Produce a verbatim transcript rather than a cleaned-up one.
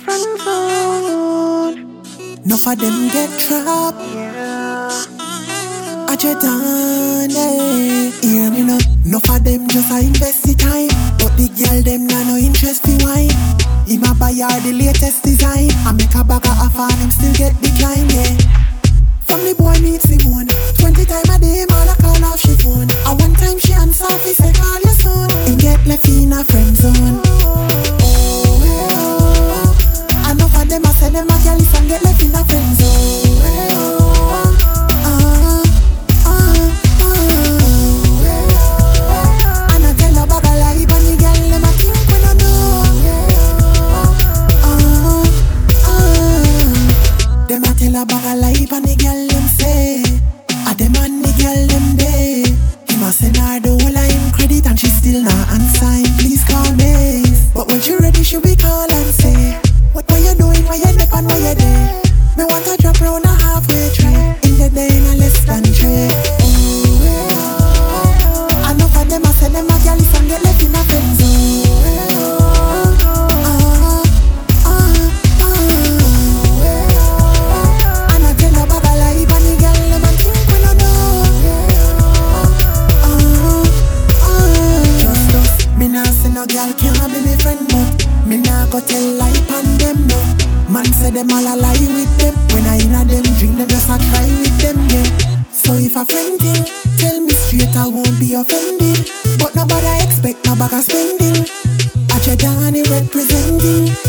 friend zone. Enough of them get trapped. Yeah. I just done it. Hear me now. Enough of them just a invest the time, but the girl them nah no interest in wine. Him a buy her the latest design. I make a bag of half and him still get decline, yeah. From the boy meet Simone, twenty time a day, man I call off she phone. And one time she answer, he say call your son. Him get left in a friend zone. Oh, yeah. Enough of them I say them a girl if I get left in a friend zone. Oh, ah, ah, ah. And I tell a bag of lie, but the girl them a think we don't know. Them a tell a bag of lie, but the girl them say a them and the girl them day. Him a send her the whole of him credit and she still not answer him. Please call me. But when she ready, she be call and say, What what you doing? Why you dip and why you there? Me want to drop round a halfway tray. In the day in a less than three. Oh, yeah. Enough of them a say them a girl if I get left in a friend zone. No girl can't be my friend, but me nah go tell lie on them, no. Man say them all a lie with them. When I inna them drink, them just a cry with them, yeah. So if a friend thing, tell me straight, I won't be offended. But nobody expect no bag of spending. I just Danny representing.